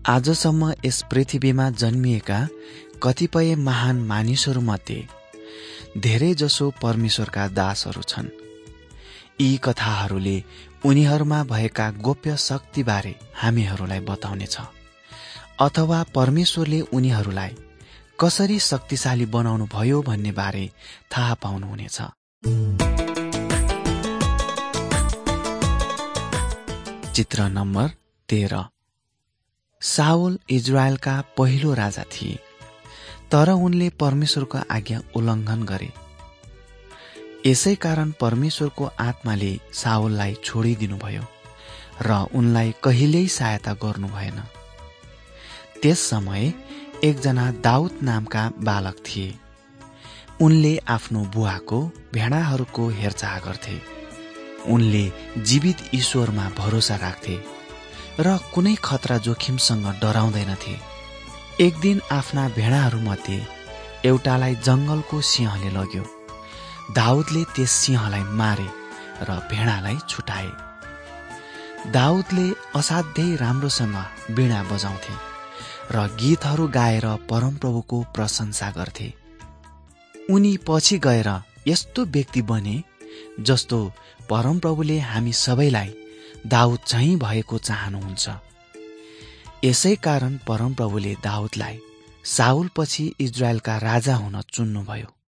आजसम्म यस पृथ्वीमा जन्मिएका कतिपय महान मानिसहरूमध्ये धेरैजसो परमेश्वरका दासहरू छन्। यी कथाहरूले उनीहरूमा भएका गोप्य शक्तिबारे हामीहरूलाई बताउनेछ, अथवा परमेश्वरले उनीहरूलाई कसरी शक्तिशाली बनाउनु भयो भन्ने बारे थाहा पाउनुहुनेछ। चित्र नम्बर 13। साउल इजरायलका पहिलो राजा थिए, तर उनले परमेश्वरको आज्ञा उल्लङ्घन गरे। यसै कारण परमेश्वरको आत्माले साउललाई छोडिदिनुभयो र उनलाई कहिल्यै सहायता गर्नु भएन। त्यस समय एकजना दाउद नामका बालक थिए। उनले आफ्नो बुवाको भेडाहरूको हेरचाह गर्थे। उनले जीवित ईश्वरमा भरोसा राख्थे र कुनै खतरा जोखिमसँग डराउँदैनथे। एक दिन आफ्ना भेडाहरूमध्ये एउटालाई जंगलको सिंहले लग्यो। दाउदले त्यस सिंहलाई मारे र भेडालाई छुटाए। दाउदले असाध्यै राम्रोसँग वीणा बजाउँथे र गीतहरू गाएर परमप्रभुको प्रशंसा गर्थे। उनी पछि गएर यस्तो व्यक्ति बने जस्तो परमप्रभुले हामी सबैलाई दाउद झैं भएको चाहनुहुन्छ। यसै कारण परमप्रभुले दाउदलाई साउल पछि इजरायलका राजा हुन चुन्नुभयो।